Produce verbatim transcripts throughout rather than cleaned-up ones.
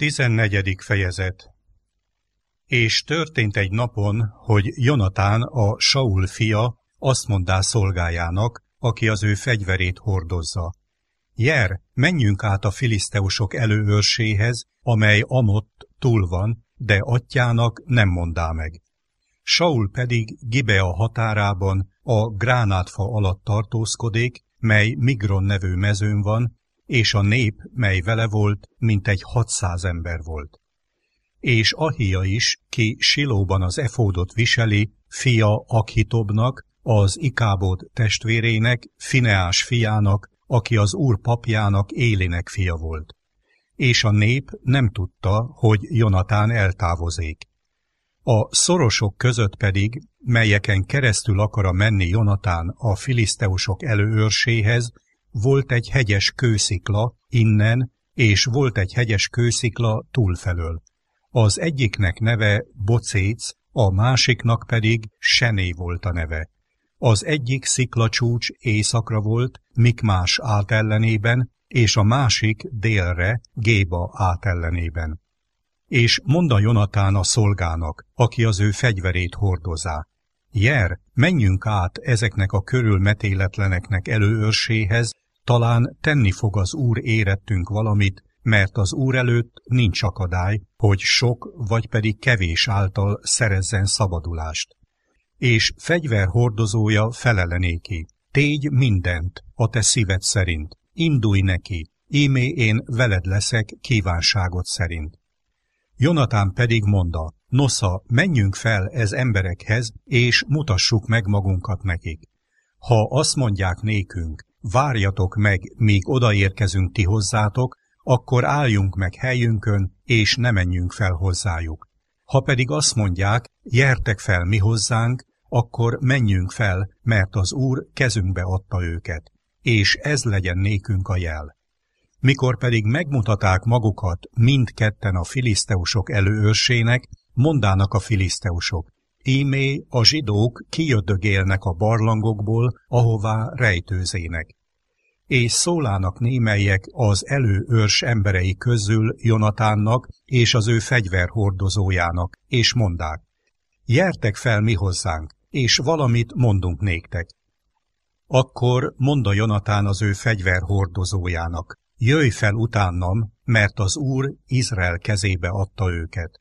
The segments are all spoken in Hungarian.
Tizennegyedik fejezet. És történt egy napon, hogy Jonatán, a Saul fia, azt mondá szolgájának, aki az ő fegyverét hordozza: Jer, menjünk át a filiszteusok előőrséhez, amely amott túl van, de atyának nem mondá meg. Saul pedig Gibea határában a gránátfa alatt tartózkodik, mely Migron nevű mezőn van, és a nép, mely vele volt, mintegy hatszáz ember volt. És Ahia is, ki Silóban az efódot viseli, fia Akhitobnak, az Ikábod testvérének, Fineás fiának, aki az Úr papjának, Élinek fia volt. És a nép nem tudta, hogy Jonatán eltávozik. A szorosok között pedig, melyeken keresztül akar menni Jonatán a filiszteusok előőrséhez, volt egy hegyes kőszikla innen, és volt egy hegyes kőszikla túlfelől. Az egyiknek neve Bocéc, a másiknak pedig Sené volt a neve. Az egyik sziklacsúcs északra volt, Mikmás átellenében, és a másik délre, Géba átellenében. És mondta Jonatán a szolgának, aki az ő fegyverét hordozá: Jer, menjünk át ezeknek a körülmetéletleneknek előőrséhez, talán tenni fog az Úr érettünk valamit, mert az Úr előtt nincs akadály, hogy sok vagy pedig kevés által szerezzen szabadulást. És fegyverhordozója felelenéki: Tégy mindent a te szíved szerint, indulj neki, ímé én veled leszek kívánságot szerint. Jonatán pedig mondta: Nosza, menjünk fel ez emberekhez, és mutassuk meg magunkat nekik. Ha azt mondják nékünk: Várjatok meg, míg odaérkezünk ti hozzátok, akkor álljunk meg helyünkön, és ne menjünk fel hozzájuk. Ha pedig azt mondják: Gyertek fel mi hozzánk, akkor menjünk fel, mert az Úr kezünkbe adta őket, és ez legyen nékünk a jel. Mikor pedig megmutaták magukat mindketten a filiszteusok előőrsének, mondának a filiszteusok: Ímé a zsidók kijöddögélnek a barlangokból, ahová rejtőzének. És szólának némelyek az előőrs emberei közül Jonatánnak és az ő fegyverhordozójának, és mondák: Gyertek fel mi hozzánk, és valamit mondunk néktek. Akkor mondta Jonatán az ő fegyverhordozójának: Jöjj fel utánam, mert az Úr Izrael kezébe adta őket.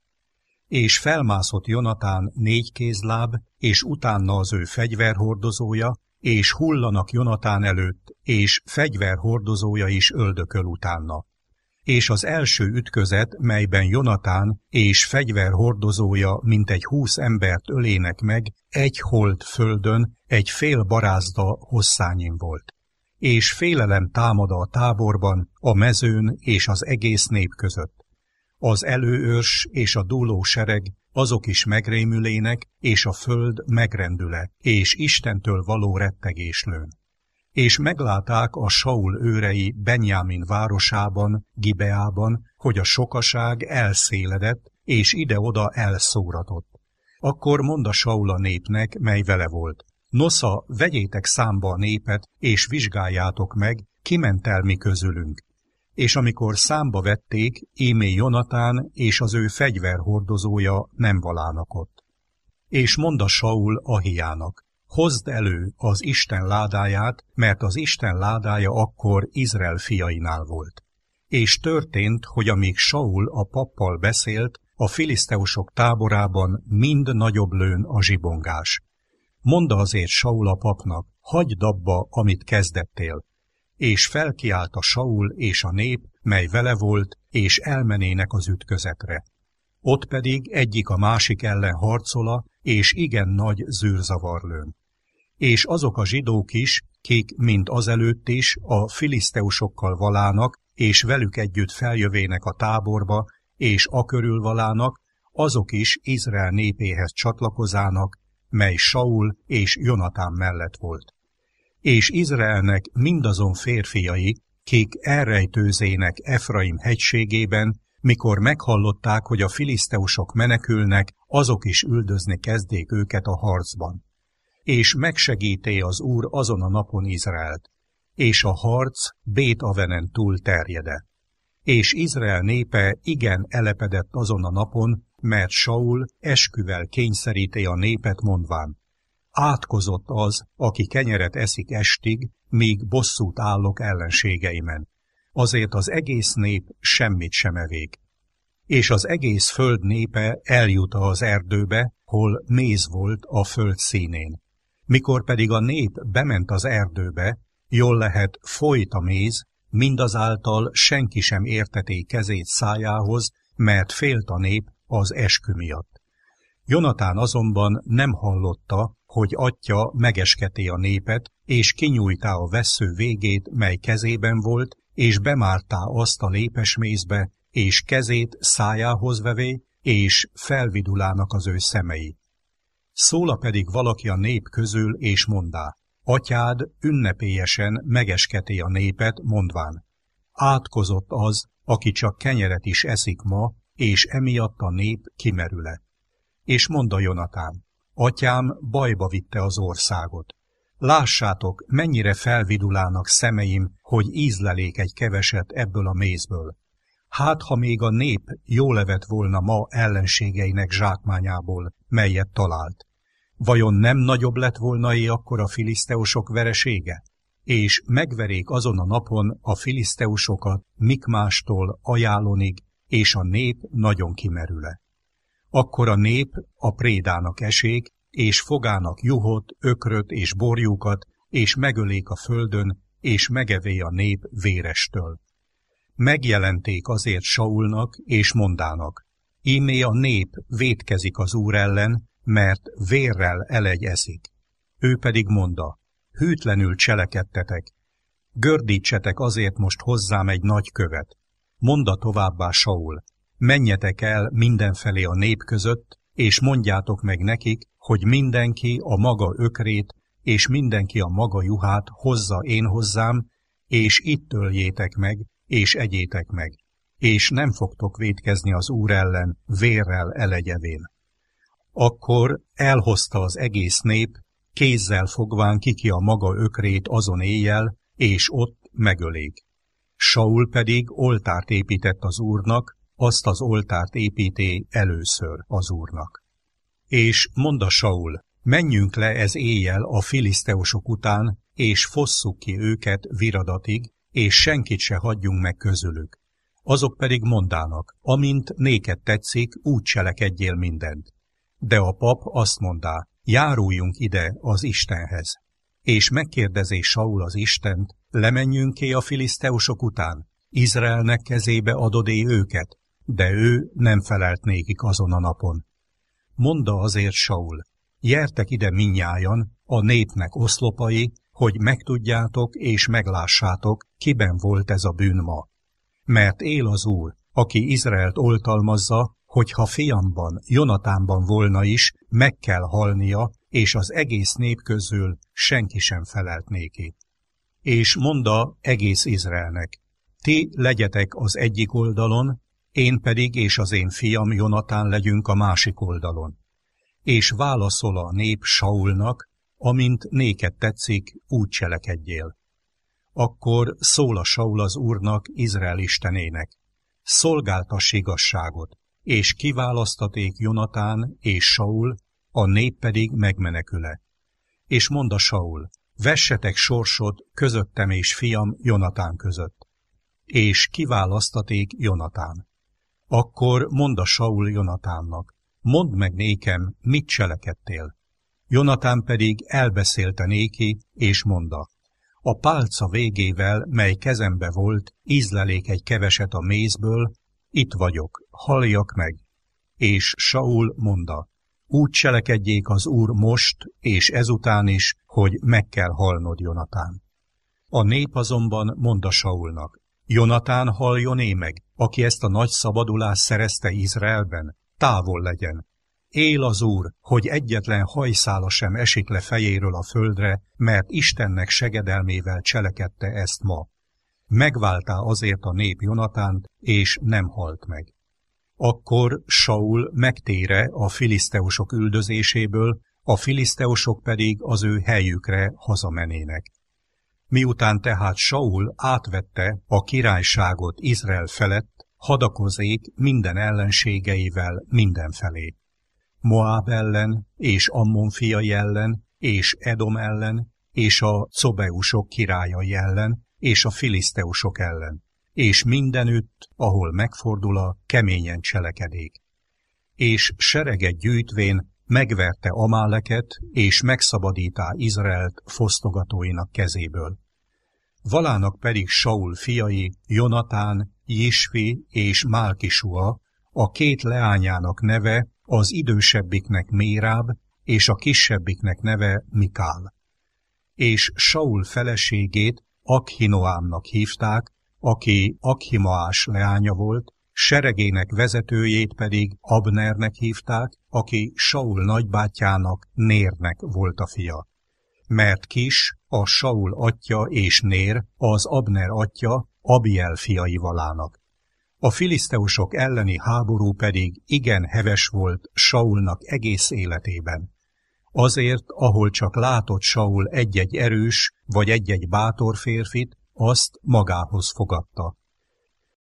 És felmászott Jonatán négy kézláb, és utána az ő fegyverhordozója, és hullanak Jonatán előtt, és fegyverhordozója is öldököl utána. És az első ütközet, melyben Jonatán és fegyverhordozója mintegy húsz embert ölének meg, egy hold földön, egy fél barázda hosszányin volt. És félelem támad a táborban, a mezőn és az egész nép között. Az előőrs és a dúló sereg, azok is megrémülének, és a föld megrendüle, és Istentől való rettegés lőn. És meglátták a Saul őrei Benjámin városában, Gibeában, hogy a sokaság elszéledett, és ide-oda elszóratott. Akkor mondta Saul a népnek, mely vele volt: Nosza, vegyétek számba a népet, és vizsgáljátok meg, ki ment el mi közülünk. És amikor számba vették, ímé Jonatán és az ő fegyverhordozója nem valának ott. És mondta Saul Ahiának: Hozd elő az Isten ládáját, mert az Isten ládája akkor Izrael fiainál volt. És történt, hogy amíg Saul a pappal beszélt, a filiszteusok táborában mind nagyobb lőn a zsibongás. Mondta azért Saul a papnak: Hagyd abba, amit kezdettél. És felkiált a Saul és a nép, mely vele volt, és elmenének az ütközetre. Ott pedig egyik a másik ellen harcola, és igen nagy zűrzavar lőn. És azok a zsidók is, kik, mint azelőtt is, a filiszteusokkal valának, és velük együtt feljövének a táborba, és akörül valának, azok is Izrael népéhez csatlakozának, mely Saul és Jonatán mellett volt. És Izraelnek mindazon férfiai, kik elrejtőzének Efraim hegységében, mikor meghallották, hogy a filiszteusok menekülnek, azok is üldözni kezdték őket a harcban. És megsegíté az Úr azon a napon Izraelt, és a harc Bét Avenen túl terjede. És Izrael népe igen elepedett azon a napon, mert Saul esküvel kényszeríti a népet mondván: átkozott az, aki kenyeret eszik estig, míg bosszút állok ellenségeimen. Azért az egész nép semmit sem evék. És az egész föld népe eljut az erdőbe, hol méz volt a föld színén. Mikor pedig a nép bement az erdőbe, jól lehet folyt a méz, mindazáltal senki sem érteté kezét szájához, mert félt a nép az eskü miatt. Jonatán azonban nem hallotta, hogy atya megesketé a népet, és kinyújtá a vessző végét, mely kezében volt, és bemártá azt a lépes mézbe, és kezét szájához vevé, és felvidulának az ő szemei. Szóla pedig valaki a nép közül, és mondá: atyád ünnepélyesen megesketé a népet, mondván: átkozott az, aki csak kenyeret is eszik ma, és emiatt a nép kimerüle. És mondta Jonatán: atyám bajba vitte az országot. Lássátok, mennyire felvidulának szemeim, hogy ízlelék egy keveset ebből a mézből. Hát, ha még a nép jól evett volna ma ellenségeinek zsákmányából, melyet talált. Vajon nem nagyobb lett volna-é akkor a filiszteusok veresége? És megverék azon a napon a filiszteusokat Mikmástól Ajalonig, és a nép nagyon kimerüle. Akkor a nép a prédának esék, és fogának juhot, ökröt és borjukat, és megölék a földön, és megevé a nép vérestől. Megjelenték azért Saulnak, és mondának: ímé a nép vétkezik az Úr ellen, mert vérrel elegy eszik. Ő pedig mondta: hűtlenül cselekedtetek, gördítsetek azért most hozzám egy nagy követ. Mondta továbbá Saul: menjetek el mindenfelé a nép között, és mondjátok meg nekik, hogy mindenki a maga ökrét, és mindenki a maga juhát hozza én hozzám, és itt töljétek meg, és egyétek meg, és nem fogtok vétkezni az Úr ellen vérrel elegyevén. Akkor elhozta az egész nép, kézzel fogván kiki a maga ökrét azon éjjel, és ott megölék. Saul pedig oltárt épített az Úrnak, azt az oltárt építé először az Úrnak. És mondta Saul: menjünk le ez éjjel a filiszteusok után, és fosszuk ki őket viradatig, és senkit se hagyjunk meg közülük. Azok pedig mondának: amint néked tetszik, úgy cselekedjél mindent. De a pap azt mondá: járuljunk ide az Istenhez. És megkérdezé Saul az Istent: lemenjünk-e a filiszteusok után? Izraelnek kezébe adod-é őket? De ő nem felelt nékik azon a napon. Mondta azért Saul: gyertek ide mindnyájan, a népnek oszlopai, hogy megtudjátok és meglássátok, kiben volt ez a bűn ma. Mert él az Úr, aki Izraelt oltalmazza, hogyha fiamban, Jonatánban volna is, meg kell halnia, és az egész nép közül senki sem felelt néki. És mondta egész Izraelnek: ti legyetek az egyik oldalon, én pedig és az én fiam Jonatán legyünk a másik oldalon. És válaszol a nép Saulnak: amint néked tetszik, úgy cselekedjél. Akkor szól a Saul az Úrnak, Izrael istenének: szolgáltass igazságot, és kiválasztaték Jonatán és Saul, a nép pedig megmeneküle. És mondta Saul: vessetek sorsot közöttem és fiam Jonatán között. És kiválasztaték Jonatán. Akkor mondta Saul Jonatánnak: mondd meg nékem, mit cselekedtél. Jonatán pedig elbeszélte néki, és mondta: a pálca végével, mely kezembe volt, ízlelék egy keveset a mézből, itt vagyok, halljak meg. És Saul mondta: úgy cselekedjék az Úr most, és ezután is, hogy meg kell halnod, Jonatán. A nép azonban mondta Saulnak: Jonatán halljon-é meg, aki ezt a nagy szabadulást szerezte Izraelben, távol legyen. Él az Úr, hogy egyetlen hajszála sem esik le fejéről a földre, mert Istennek segedelmével cselekedte ezt ma. Megváltá azért a nép Jonatánt, és nem halt meg. Akkor Saul megtére a filiszteusok üldözéséből, a filiszteusok pedig az ő helyükre hazamenének. Miután tehát Saul átvette a királyságot Izrael felett, hadakozék minden ellenségeivel mindenfelé. Moáb ellen, és Ammon fiai ellen, és Edom ellen, és a cobeusok királyai ellen, és a filiszteusok ellen, és mindenütt, ahol megfordul, keményen cselekedék. És sereget gyűjtvén megverte Amáleket, és megszabadítá Izraelt fosztogatóinak kezéből. Valának pedig Saul fiai, Jonatán, Jisvi és Málkisua, a két leányának neve az idősebbiknek Méráb, és a kisebbiknek neve Mikál. És Saul feleségét Akhinoámnak hívták, aki Akhimaás leánya volt, seregének vezetőjét pedig Abnernek hívták, aki Saul nagybátyjának, Nérnek volt a fia. Mert Kis, a Saul atya és Nér, az Abner atya, Abiel fiai Valának. A filiszteusok elleni háború pedig igen heves volt Saulnak egész életében. Azért, ahol csak látott Saul egy-egy erős vagy egy-egy bátor férfit, azt magához fogadta.